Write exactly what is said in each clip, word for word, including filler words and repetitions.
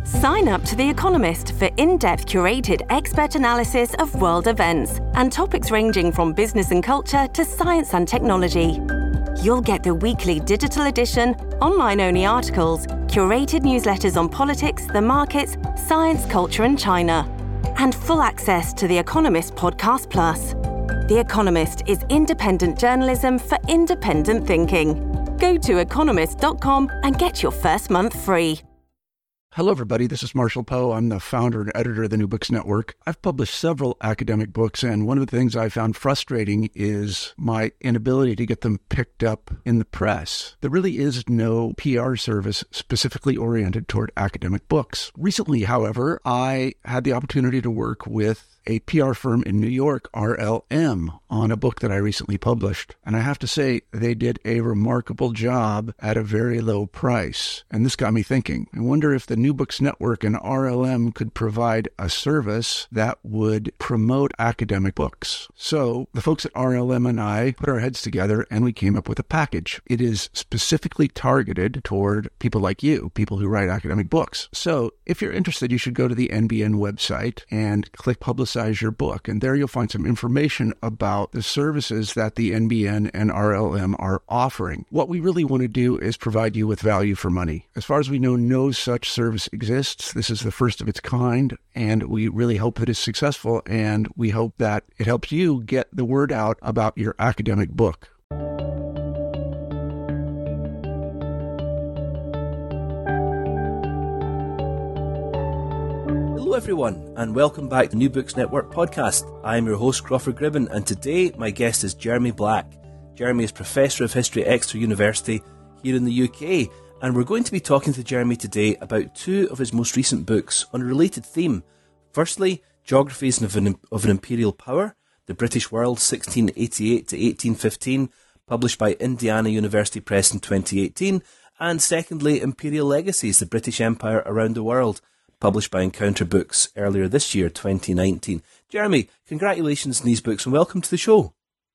Sign up to The Economist for in-depth curated expert analysis of world events and topics ranging from business and culture to science and technology. You'll get the weekly digital edition, online-only articles, curated newsletters on politics, the markets, science, culture and China, and full access to The Economist Podcast Plus. The Economist is independent journalism for independent thinking. Go to economist dot com and get your first month free. Hello, everybody. This is Marshall Poe. I'm the founder and editor of the New Books Network. I've published several academic books, and one of the things I found frustrating is my inability to get them picked up in the press. There really is no P R service specifically oriented toward academic books. Recently, however, I had the opportunity to work with a P R firm in New York, R L M, on a book that I recently published. And I have to say, they did a remarkable job at a very low price. And this got me thinking. I wonder if the New Books Network and R L M could provide a service that would promote academic books. So the folks at R L M and I put our heads together and we came up with a package. It is specifically targeted toward people like you, people who write academic books. So if you're interested, you should go to the N B N website and click Publicize Your Book. And there you'll find some information about the services that the N B N and R L M are offering. What we really want to do is provide you with value for money. As far as we know, no such service exists. This is the first of its kind, and we really hope that it's successful, and we hope that it helps you get the word out about your academic book. Hello everyone, and welcome back to the New Books Network podcast. I am your host, Crawford Gribben, and today my guest is Jeremy Black. Jeremy is Professor of History at Exeter University here in the U K, and we're going to be talking to Jeremy today about two of his most recent books on a related theme. Firstly, Geographies of an, of an Imperial Power, The British World sixteen eighty-eight to eighteen fifteen, published by Indiana University Press in twenty eighteen, and secondly, Imperial Legacies, The British Empire Around the World, published by Encounter Books earlier this year, twenty nineteen. Jeremy, congratulations on these books and welcome to the show.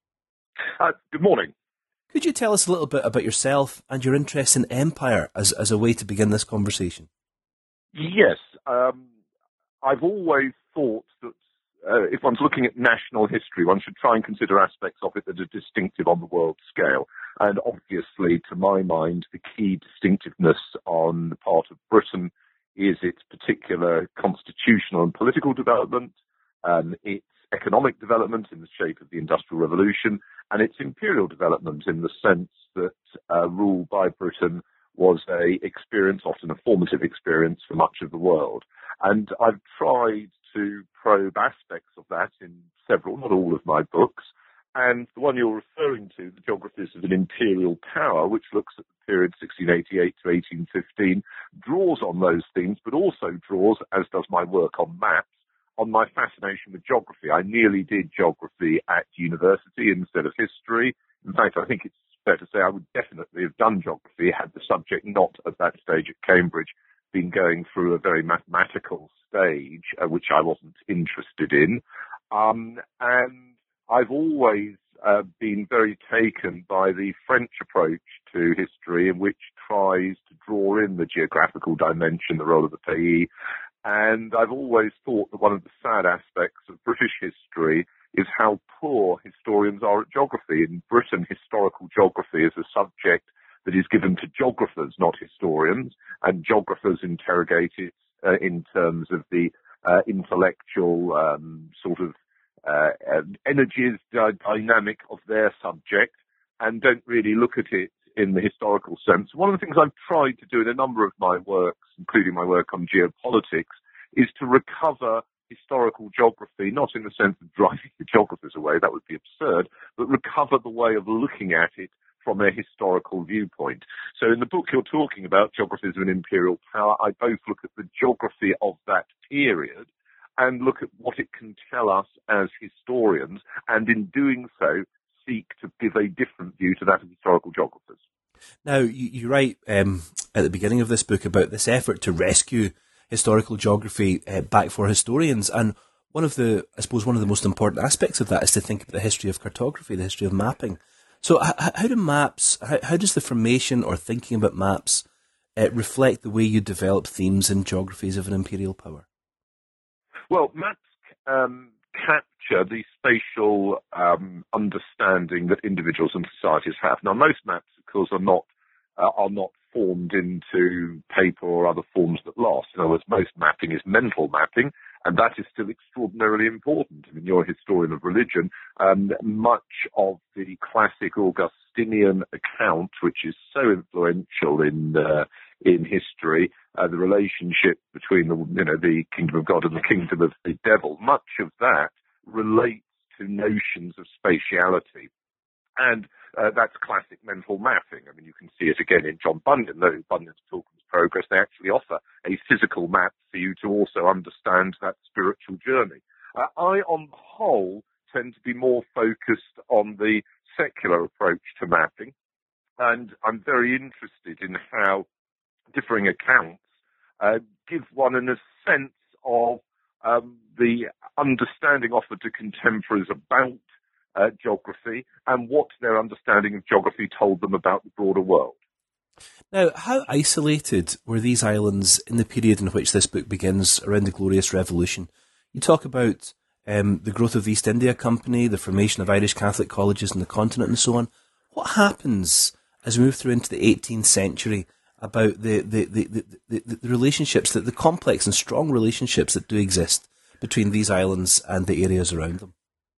Uh, good morning. Could you tell us a little bit about yourself and your interest in empire as, as a way to begin this conversation? Yes. Um, I've always thought that uh, if one's looking at national history, one should try and consider aspects of it that are distinctive on the world scale. And obviously, to my mind, the key distinctiveness on the part of Britain is its particular constitutional and political development, um, its economic development in the shape of the Industrial Revolution, and its imperial development in the sense that uh, rule by Britain was a experience, often a formative experience for much of the world. And I've tried to probe aspects of that in several, not all of my books. And the one you're referring to, The Geographies of an Imperial Power, which looks at the period sixteen eighty-eight to eighteen fifteen, draws on those themes, but also draws, as does my work on maps, on my fascination with geography. I nearly did geography at university instead of history. In fact, I think it's fair to say I would definitely have done geography had the subject not, at that stage at Cambridge, been going through a very mathematical stage, uh, which I wasn't interested in. Um, and I've always uh, been very taken by the French approach to history, in which tries to draw in the geographical dimension, the role of the pays. And I've always thought that one of the sad aspects of British history is how poor historians are at geography. In Britain, historical geography is a subject that is given to geographers, not historians, and geographers interrogate it uh, in terms of the uh, intellectual um, sort of uh, energies, uh, dynamic of their subject, and don't really look at it in the historical sense. One of the things I've tried to do in a number of my works, including my work on geopolitics, is to recover historical geography, not in the sense of driving the geographers away, that would be absurd, but recover the way of looking at it from a historical viewpoint. So in the book you're talking about, Geographies of an Imperial Power, I both look at the geography of that period and look at what it can tell us as historians, and in doing so, seek to give a different view to that of historical geographers. Now, you, you write um, at the beginning of this book about this effort to rescue historical geography uh, back for historians, and one of the, I suppose, one of the most important aspects of that is to think about the history of cartography, the history of mapping. So, h- how do maps, how, how does the formation or thinking about maps uh, reflect the way you develop themes and geographies of an imperial power? Well, maps um, capture the spatial um, understanding that individuals and societies have. Now, most maps, of course, are not uh, are not formed into paper or other forms that last. In other words, most mapping is mental mapping, and that is still extraordinarily important. I mean, you're a historian of religion. Um, much of the classic Augustinian account, which is so influential in uh, in history, uh, the relationship between the you know the kingdom of God and the kingdom of the devil, much of that relates to notions of spatiality. And uh, that's classic mental mapping. I mean, you can see it again in John Bunyan, though Bunyan's Pilgrim's Progress, they actually offer a physical map for you to also understand that spiritual journey. Uh, I, on the whole, tend to be more focused on the secular approach to mapping, and I'm very interested in how differing accounts uh, give one in a sense of um, the understanding offered to contemporaries about Uh, geography and what their understanding of geography told them about the broader world. Now, how isolated were these islands in the period in which this book begins, around the Glorious Revolution? You talk about um, the growth of the East India Company, the formation of Irish Catholic colleges on the continent and so on. What happens as we move through into the eighteenth century about the, the, the, the, the, the relationships, the, the complex and strong relationships that do exist between these islands and the areas around them?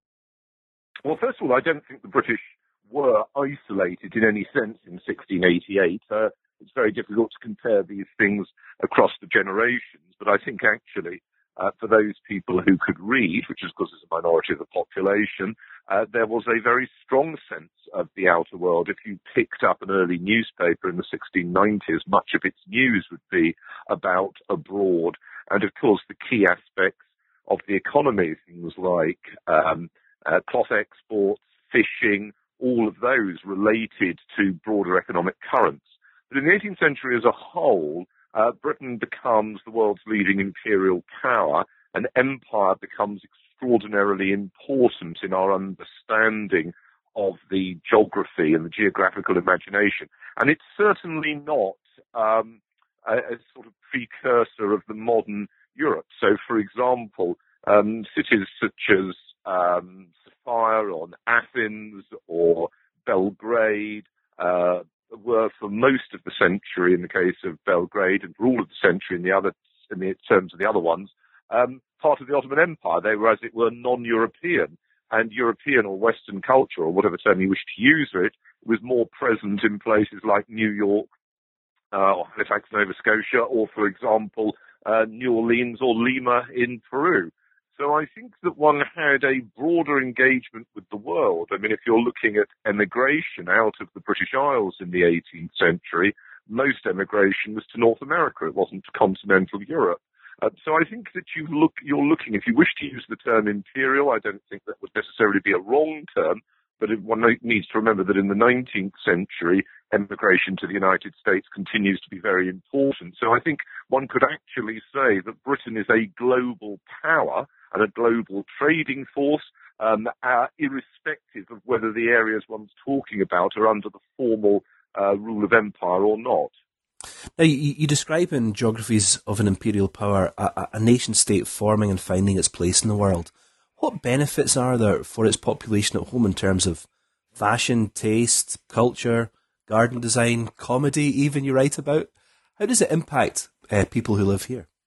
Well, first of all, I don't think the British were isolated in any sense in sixteen eighty-eight. Uh, it's very difficult to compare these things across the generations, but I think actually uh, for those people who could read, which of course is a minority of the population, uh, there was a very strong sense of the outer world. If you picked up an early newspaper in the sixteen nineties, much of its news would be about abroad. And of course, the key aspects of the economy, things like um, Uh, cloth exports, fishing, all of those related to broader economic currents. But in the eighteenth century as a whole, uh, Britain becomes the world's leading imperial power, and empire becomes extraordinarily important in our understanding of the geography and the geographical imagination. And it's certainly not um, a, a sort of precursor of the modern Europe. So, for example, um, cities such as Um, Sophia or Athens or Belgrade uh, were for most of the century, in the case of Belgrade, and for all of the century in the other, in the terms of the other ones, um, part of the Ottoman Empire. They were, as it were, non-European, and European or Western culture, or whatever term you wish to use for it, was more present in places like New York uh, or Halifax, Nova Scotia, or, for example, uh, New Orleans or Lima in Peru. So I think that one had a broader engagement with the world. I mean, if you're looking at emigration out of the British Isles in the eighteenth century, most emigration was to North America. It wasn't to continental Europe. Uh, so I think that you look, you're looking, if you wish to use the term imperial, I don't think that would necessarily be a wrong term, but it, one needs to remember that in the nineteenth century, emigration to the United States continues to be very important. So I think one could actually say that Britain is a global power and a global trading force, um, uh, irrespective of whether the areas one's talking about are under the formal uh, rule of empire or not. Now, you, you describe in Geographies of an Imperial Power a, a nation-state forming and finding its place in the world. What benefits are there for its population at home in terms of fashion, taste, culture, garden design, comedy even, you write about? How does it impact uh, people who live here?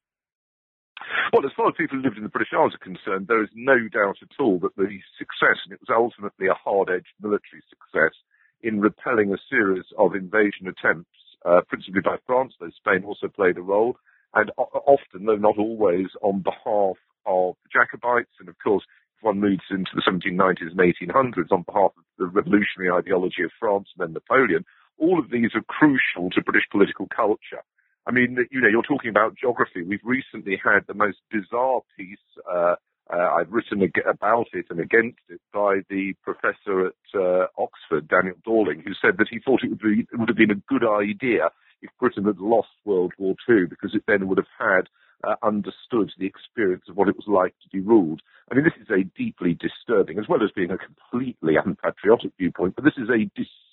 Well, as far as people who lived in the British Isles are concerned, there is no doubt at all that the success, and it was ultimately a hard-edged military success, in repelling a series of invasion attempts, uh, principally by France, though Spain also played a role, and o- often, though not always, on behalf of the Jacobites, and of course, if one moves into the seventeen nineties and eighteen hundreds, on behalf of the revolutionary ideology of France and then Napoleon. All of these are crucial to British political culture. I mean, you know, you're talking about geography. We've recently had the most bizarre piece, uh, uh, I've written ag- about it and against it, by the professor at uh, Oxford, Daniel Dorling, who said that he thought it would, be, it would have been a good idea if Britain had lost World War Two, because it then would have had uh, understood the experience of what it was like to be ruled. I mean, this is a deeply disturbing, as well as being a completely unpatriotic viewpoint, but this is a dis-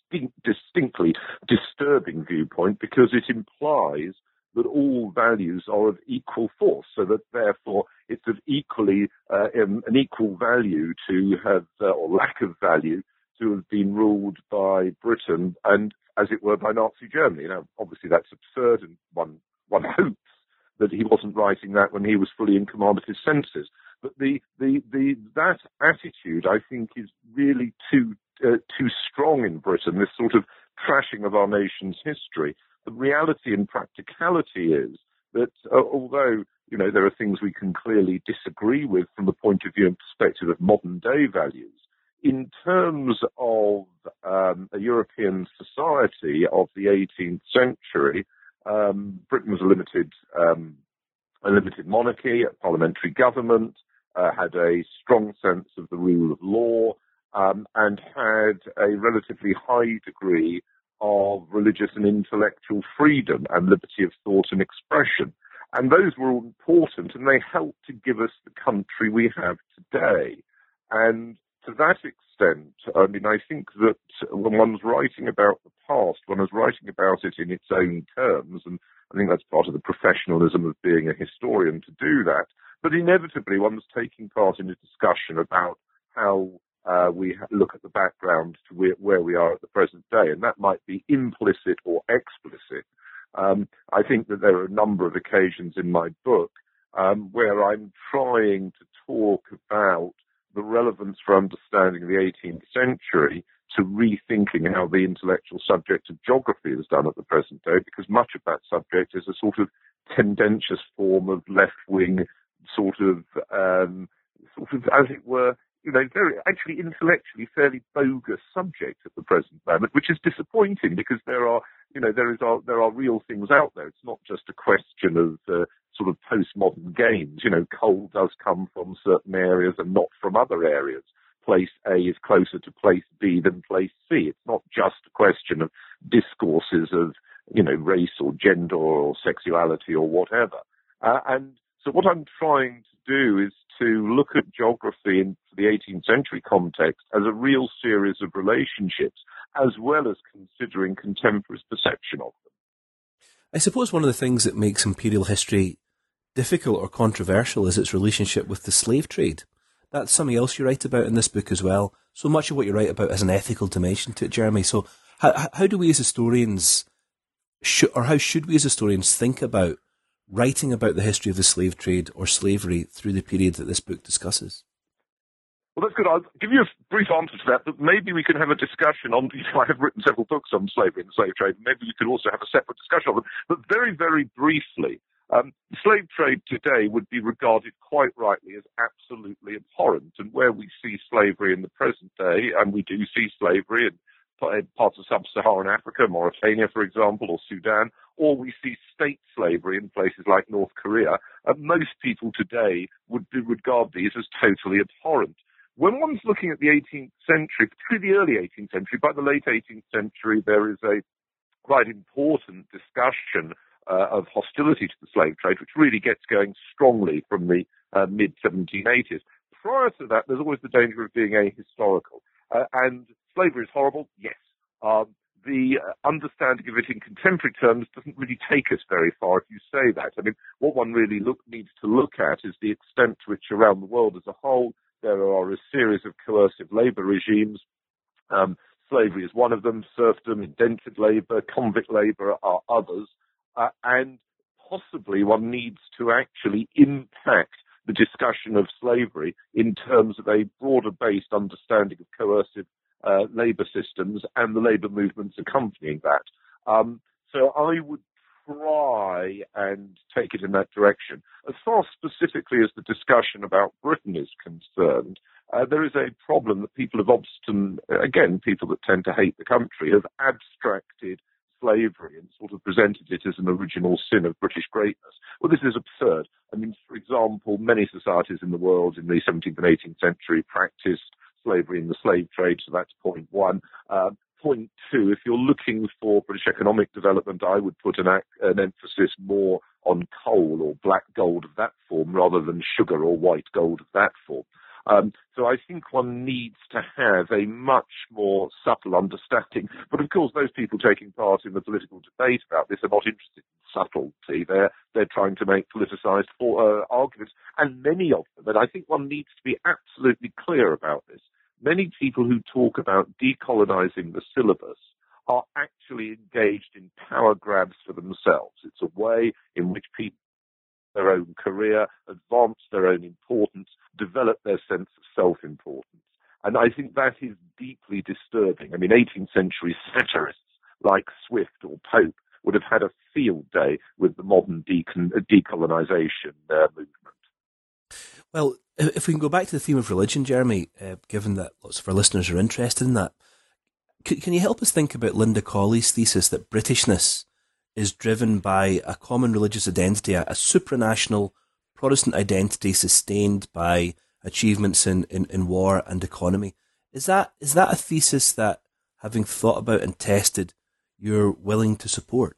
distinct, distinctly disturbing viewpoint because it implies that all values are of equal force, so that therefore it's of equally uh, um, an equal value to have, uh, or lack of value, to have been ruled by Britain and, as it were, by Nazi Germany. Now, obviously that's absurd, and one one hopes that he wasn't writing that when he was fully in command of his senses. But the the, the that attitude, I think, is really too uh, too strong in Britain. This sort of trashing of our nation's history. The reality and practicality is that uh, although, you know, there are things we can clearly disagree with from the point of view and perspective of modern day values, in terms of um, a European society of the eighteenth century, um, Britain was a limited, um, a limited monarchy, a parliamentary government, uh, had a strong sense of the rule of law, um, and had a relatively high degree of religious and intellectual freedom and liberty of thought and expression. And those were all important, and they helped to give us the country we have today. And to that extent, I mean, I think that when one's writing about the past, one is writing about it in its own terms, and I think that's part of the professionalism of being a historian to do that. But inevitably, one's taking part in a discussion about how Uh, we look at the background to where, where we are at the present day, and that might be implicit or explicit. Um, I think that there are a number of occasions in my book um, where I'm trying to talk about the relevance for understanding the eighteenth century to rethinking how the intellectual subject of geography is done at the present day, because much of that subject is a sort of tendentious form of left-wing sort of, um, sort of, as it were, you know, very, actually intellectually fairly bogus subject at the present moment, which is disappointing because there are, you know, there is are, there are real things out there. It's not just a question of uh, sort of postmodern games. You know, coal does come from certain areas and not from other areas. Place A is closer to place B than place C. It's not just a question of discourses of, you know, race or gender or sexuality or whatever. Uh, and so what I'm trying to do is to look at geography in the eighteenth century context as a real series of relationships, as well as considering contemporary perception of them. I suppose one of the things that makes imperial history difficult or controversial is its relationship with the slave trade. That's something else you write about in this book as well. So much of what you write about has an ethical dimension to it, Jeremy. So how, how do we as historians, sh- or how should we as historians think about writing about the history of the slave trade or slavery through the period that this book discusses? Well, that's good. I'll give you a brief answer to that, but maybe we can have a discussion on, you know, I have written several books on slavery and the slave trade, maybe we could also have a separate discussion on them. But very, very briefly, um, the slave trade today would be regarded quite rightly as absolutely abhorrent, and where we see slavery in the present day, and we do see slavery in parts of sub-Saharan Africa, Mauritania, for example, or Sudan, or we see state slavery in places like North Korea, and most people today would regard these as totally abhorrent. When one's looking at the eighteenth century, particularly the early eighteenth century, by the late eighteenth century, there is a quite important discussion uh, of hostility to the slave trade, which really gets going strongly from the uh, mid seventeen eighties. Prior to that, there's always the danger of being ahistorical. Uh, and slavery is horrible, yes. Um, the uh, understanding of it in contemporary terms doesn't really take us very far if you say that. I mean, what one really look, needs to look at is the extent to which around the world as a whole there are a series of coercive labour regimes. Um, slavery is one of them, serfdom, indentured labour, convict labour are others. Uh, and possibly one needs to actually impact the discussion of slavery in terms of a broader-based understanding of coercive uh, labour systems and the labour movements accompanying that. Um, so I would try and take it in that direction. As far specifically as the discussion about Britain is concerned, uh, there is a problem that people of Obston, again, people that tend to hate the country, have abstracted slavery and sort of presented it as an original sin of British greatness. Well, this is absurd. I mean, for example, many societies in the world in the seventeenth and eighteenth century practiced slavery in the slave trade, so that's point one. Uh, point two, if you're looking for British economic development, I would put an, an emphasis more on coal or black gold of that form rather than sugar or white gold of that form. Um, so I think one needs to have a much more subtle understanding. But of course, those people taking part in the political debate about this are not interested in subtlety. They're, they're trying to make politicized uh, arguments, and many of them, and I think one needs to be absolutely clear about this, many people who talk about decolonizing the syllabus are actually engaged in power grabs for themselves. It's a way in which people their own career, advance their own importance, develop their sense of self-importance. And I think that is deeply disturbing. I mean, eighteenth century satirists like Swift or Pope would have had a field day with the modern decon- decolonization uh, movement. Well, if we can go back to the theme of religion, Jeremy, uh, given that lots of our listeners are interested in that, c- can you help us think about Linda Colley's thesis that Britishness is driven by a common religious identity, a, a supranational Protestant identity sustained by achievements in, in, in war and economy? Is that is that a thesis that, having thought about and tested, you're willing to support?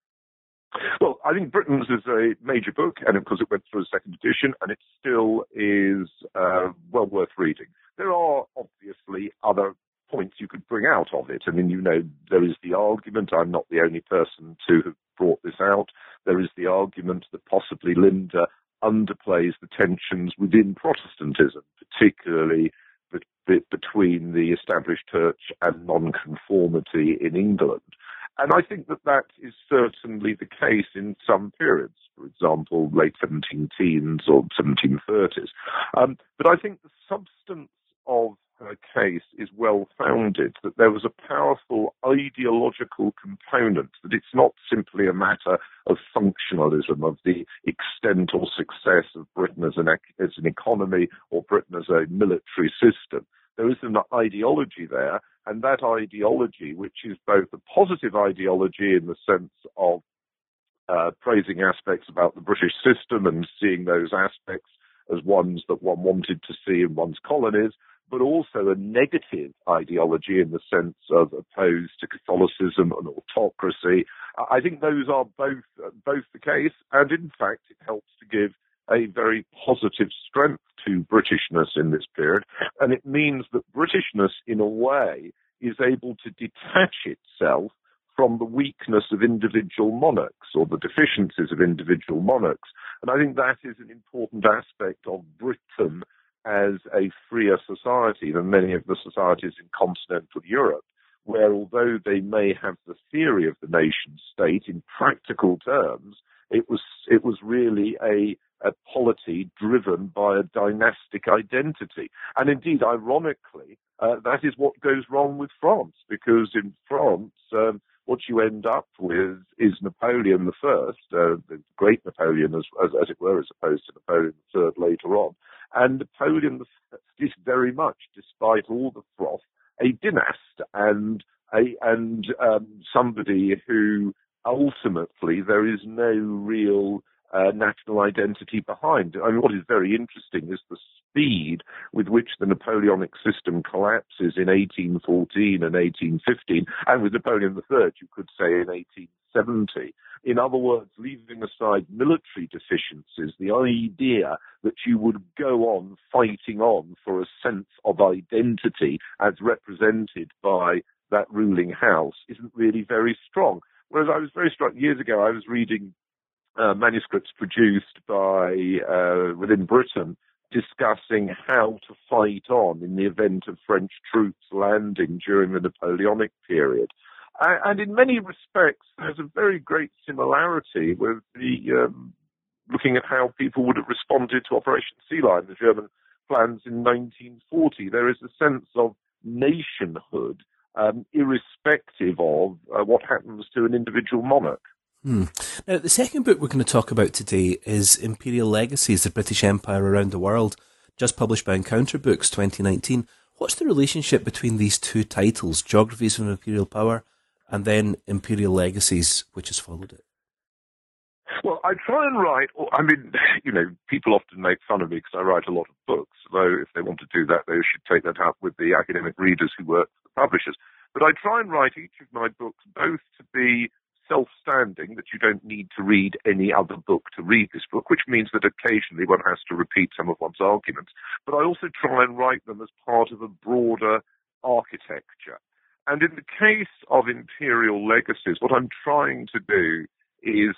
Well, I think Britons is a major book, and of course it went through a second edition, and it still is uh, well worth reading. There are obviously other points you could bring out of it. I mean, you know, there is the argument, I'm not the only person to have brought this out, there is the argument that possibly Linda underplays the tensions within Protestantism, particularly be- be- between the established church and nonconformity in England. And I think that that is certainly the case in some periods, for example, late seventeen teens or seventeen thirties. Um, but I think the substance of her case is well-founded, that there was a powerful ideological component, that it's not simply a matter of functionalism, of the extent or success of Britain as an, as an economy or Britain as a military system. There is an ideology there, and that ideology, which is both a positive ideology in the sense of uh, praising aspects about the British system and seeing those aspects as ones that one wanted to see in one's colonies, but also a negative ideology in the sense of opposed to Catholicism and autocracy. I think those are both uh, both the case, and in fact it helps to give a very positive strength to Britishness in this period, and it means that Britishness, in a way, is able to detach itself from the weakness of individual monarchs or the deficiencies of individual monarchs. And I think that is an important aspect of Britain as a freer society than many of the societies in continental Europe, where although they may have the theory of the nation state in practical terms, it was it was really a, a polity driven by a dynastic identity. And indeed, ironically, uh, that is what goes wrong with France, because in France, um, what you end up with is Napoleon the First, uh, the great Napoleon, as, as as it were, as opposed to Napoleon the Third later on. And Napoleon the First is very much, despite all the froth, a dynast and a and um, somebody who ultimately there is no real uh, national identity behind. I mean, what is very interesting is the speed with which the Napoleonic system collapses in eighteen fourteen and eighteen fifteen, and with Napoleon the Third, you could say in eighteen seventy. In other words, leaving aside military deficiencies, the idea that you would go on fighting on for a sense of identity as represented by that ruling house isn't really very strong. Whereas I was very struck years ago, I was reading uh, manuscripts produced by uh, within Britain discussing how to fight on in the event of French troops landing during the Napoleonic period. Uh, and in many respects, there's a very great similarity with the um, looking at how people would have responded to Operation Sea Lion, the German plans in nineteen forty. There is a sense of nationhood, um, irrespective of uh, what happens to an individual monarch. Hmm. Now, the second book we're going to talk about today is Imperial Legacies, the British Empire Around the World, just published by Encounter Books twenty nineteen. What's the relationship between these two titles, Geographies of Imperial Power and then Imperial Legacies, which has followed it? Well, I try and write, I mean, you know, people often make fun of me because I write a lot of books, though if they want to do that, they should take that up with the academic readers who work for the publishers. But I try and write each of my books both to be self-standing, that you don't need to read any other book to read this book, which means that occasionally one has to repeat some of one's arguments. But I also try and write them as part of a broader architecture. And in the case of Imperial Legacies, what I'm trying to do is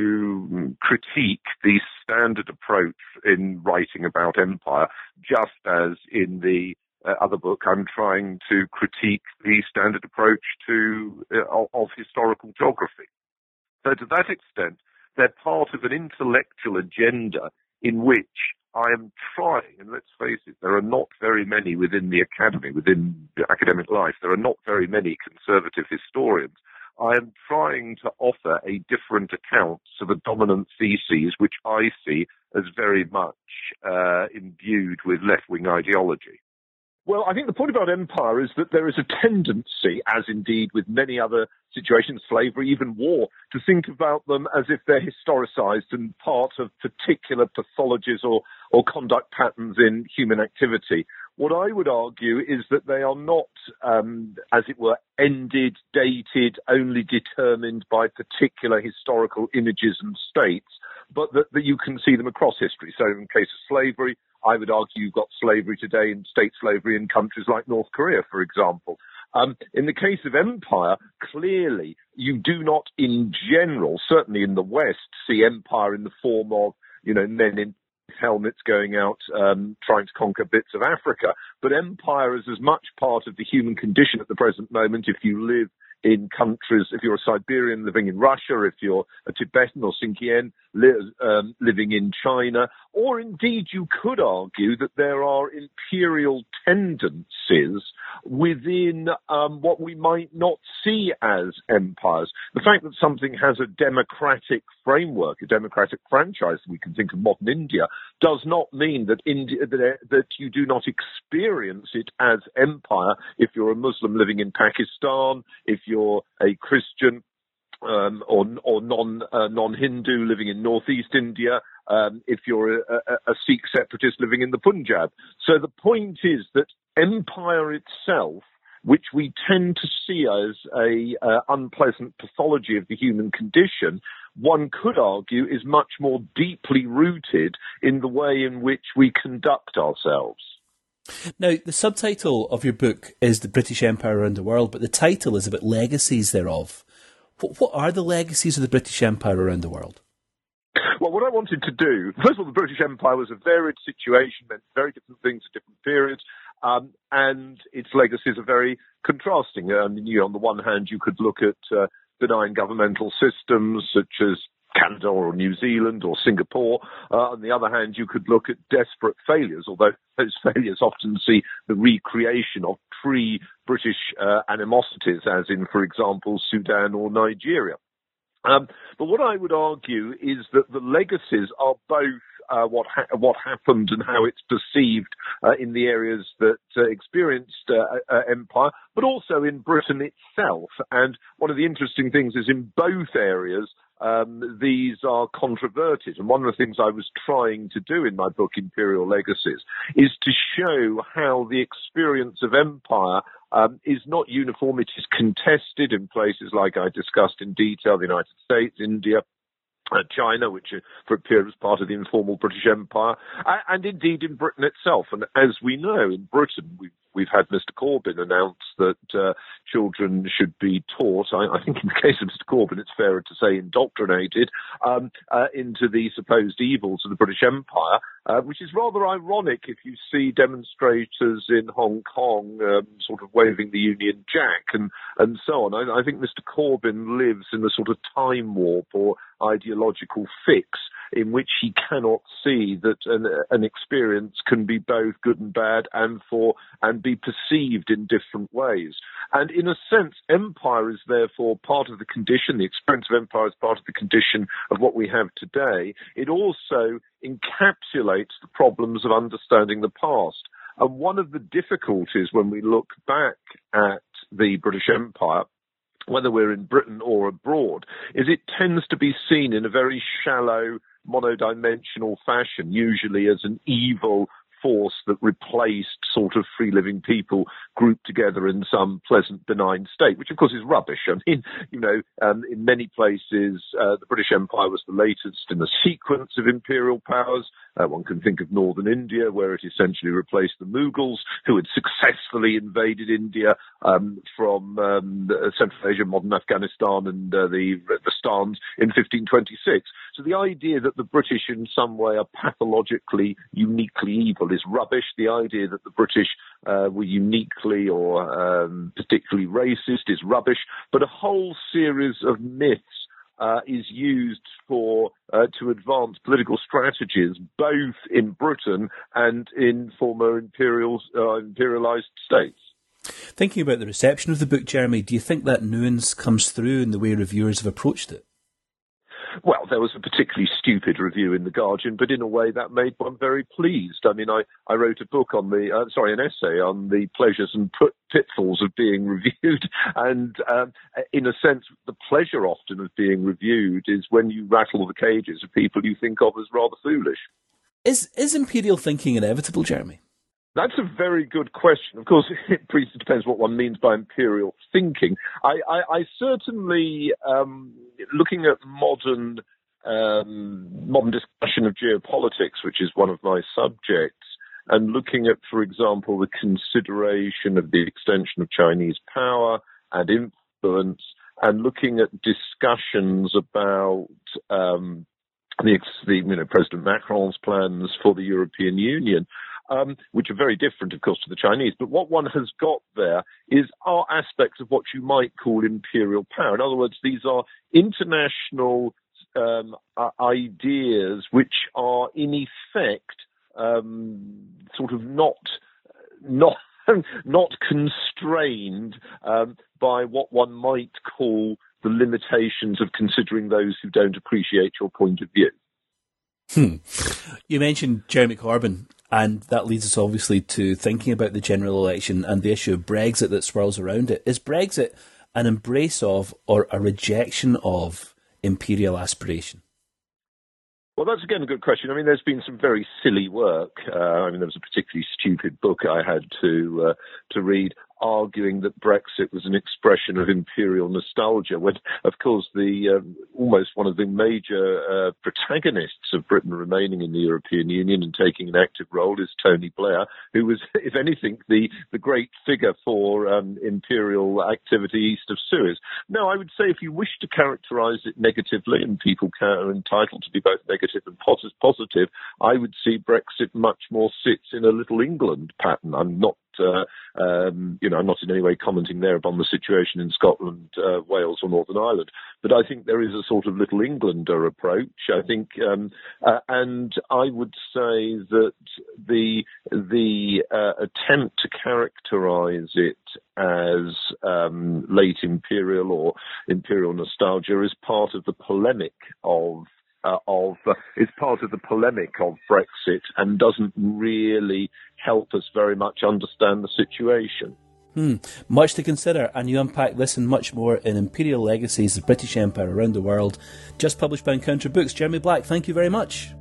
to critique the standard approach in writing about empire, just as in the uh, other book I'm trying to critique the standard approach to uh, of historical geography. So to that extent, they're part of an intellectual agenda in which I am trying, and let's face it, there are not very many within the academy, within the academic life, there are not very many conservative historians. I am trying to offer a different account to the dominant theses, which I see as very much uh, imbued with left-wing ideology. Well, I think the point about empire is that there is a tendency, as indeed with many other situations, slavery, even war, to think about them as if they're historicized and part of particular pathologies or, or conduct patterns in human activity. What I would argue is that they are not, um, as it were, ended, dated, only determined by particular historical images and states, but that, that you can see them across history. So in the case of slavery, I would argue you've got slavery today and state slavery in countries like North Korea, for example. Um, in the case of empire, clearly you do not in general, certainly in the West, see empire in the form of, you know, men in helmets going out um, trying to conquer bits of Africa. But empire is as much part of the human condition at the present moment. If you live in countries, if you're a Siberian living in Russia, if you're a Tibetan or Sinkian li- um, living in China, or indeed you could argue that there are imperial tendencies within um, what we might not see as empires. The fact that something has a democratic framework, a democratic franchise, we can think of modern India, does not mean that India, that, that you do not experience it as empire if you're a Muslim living in Pakistan, if you're a Christian um, or, or non, uh, non-Hindu living in northeast India, um, if you're a, a, a Sikh separatist living in the Punjab. So the point is that empire itself, which we tend to see as a uh, unpleasant pathology of the human condition, one could argue is much more deeply rooted in the way in which we conduct ourselves. Now, the subtitle of your book is The British Empire Around the World, but the title is about legacies thereof. What, what are the legacies of the British Empire around the world? Well, what I wanted to do, first of all, the British Empire was a varied situation, meant very different things at different periods, um, and its legacies are very contrasting. I mean, you, on the one hand, you could look at uh, benign governmental systems such as Canada or New Zealand or Singapore. Uh, on the other hand, you could look at desperate failures, although those failures often see the recreation of pre-British uh, animosities, as in, for example, Sudan or Nigeria. Um, but what I would argue is that the legacies are both uh, what ha- what happened and how it's perceived uh, in the areas that uh, experienced uh, uh, empire, but also in Britain itself. And one of the interesting things is in both areas, um, these are controverted. And one of the things I was trying to do in my book, Imperial Legacies, is to show how the experience of empire Um, is not uniform. It is contested in places like I discussed in detail, the United States, India, uh, China, which uh, for a period was part of the informal British Empire, uh, and indeed in Britain itself. And as we know, in Britain, we've, we've had Mister Corbyn announce that uh, children should be taught, I, I think in the case of Mister Corbyn, it's fairer to say indoctrinated, um, uh, into the supposed evils of the British Empire, uh, which is rather ironic if you see demonstrators in Hong Kong um, sort of waving the Union Jack and, and so on. I, I think Mister Corbyn lives in a sort of time warp or ideological fix in which he cannot see that an, an experience can be both good and bad and for and be perceived in different ways. And in a sense, empire is therefore part of the condition. The experience of empire is part of the condition of what we have today. It also encapsulates the problems of understanding the past. And one of the difficulties when we look back at the British Empire, whether we're in Britain or abroad, is it tends to be seen in a very shallow, monodimensional fashion, usually as an evil force that replaced sort of free-living people grouped together in some pleasant, benign state, which of course is rubbish. I mean, you know, um, in many places, uh, the British Empire was the latest in the sequence of imperial powers. Uh, one can think of northern India, where it essentially replaced the Mughals, who had successfully invaded India um, from um, Central Asia, modern Afghanistan, and uh, the, the Stans in fifteen twenty-six. So the idea that the British in some way are pathologically, uniquely evil is rubbish. The idea that the British uh, were uniquely or um, particularly racist is rubbish. But a whole series of myths Uh, is used for uh, to advance political strategies, both in Britain and in former imperial uh, imperialised states. Thinking about the reception of the book, Jeremy, do you think that nuance comes through in the way reviewers have approached it? Well, there was a particularly stupid review in The Guardian, but in a way that made one very pleased. I mean, I, I wrote a book on the, uh, sorry, an essay on the pleasures and put, pitfalls of being reviewed. And um, in a sense, the pleasure often of being reviewed is when you rattle the cages of people you think of as rather foolish. Is, is imperial thinking inevitable, Jeremy? That's a very good question. Of course, it depends what one means by imperial thinking. I, I, I certainly, um, looking at modern um, modern discussion of geopolitics, which is one of my subjects, and looking at, for example, the consideration of the extension of Chinese power and influence, and looking at discussions about um, the, the you know, President Macron's plans for the European Union, Um, which are very different, of course, to the Chinese. But what one has got there is are aspects of what you might call imperial power. In other words, these are international um, uh, ideas which are, in effect, um, sort of not not not constrained um, by what one might call the limitations of considering those who don't appreciate your point of view. Hmm. You mentioned Jeremy Corbyn, and that leads us obviously to thinking about the general election and the issue of Brexit that swirls around it. Is Brexit an embrace of or a rejection of imperial aspiration? Well, that's again a good question. I mean, there's been some very silly work. Uh, I mean, there was a particularly stupid book I had to uh, to read, arguing that Brexit was an expression of imperial nostalgia, when, of course, the um, almost one of the major uh, protagonists of Britain remaining in the European Union and taking an active role is Tony Blair, who was, if anything, the, the great figure for um, imperial activity east of Suez. No, I would say if you wish to characterise it negatively, and people are entitled to be both negative and positive, I would see Brexit much more sits in a Little England pattern. I'm not Uh, um, you know, I'm not in any way commenting there upon the situation in Scotland, uh, Wales or Northern Ireland, but I think there is a sort of Little Englander approach. I think, um, uh, and I would say that the the uh, attempt to characterise it as um, late imperial or imperial nostalgia is part of the polemic of Uh, of uh, is part of the polemic of Brexit and doesn't really help us very much understand the situation. Hmm. Much to consider, and you unpack this and much more in Imperial Legacies, the British Empire Around the World, just published by Encounter Books. Jeremy Black, thank you very much.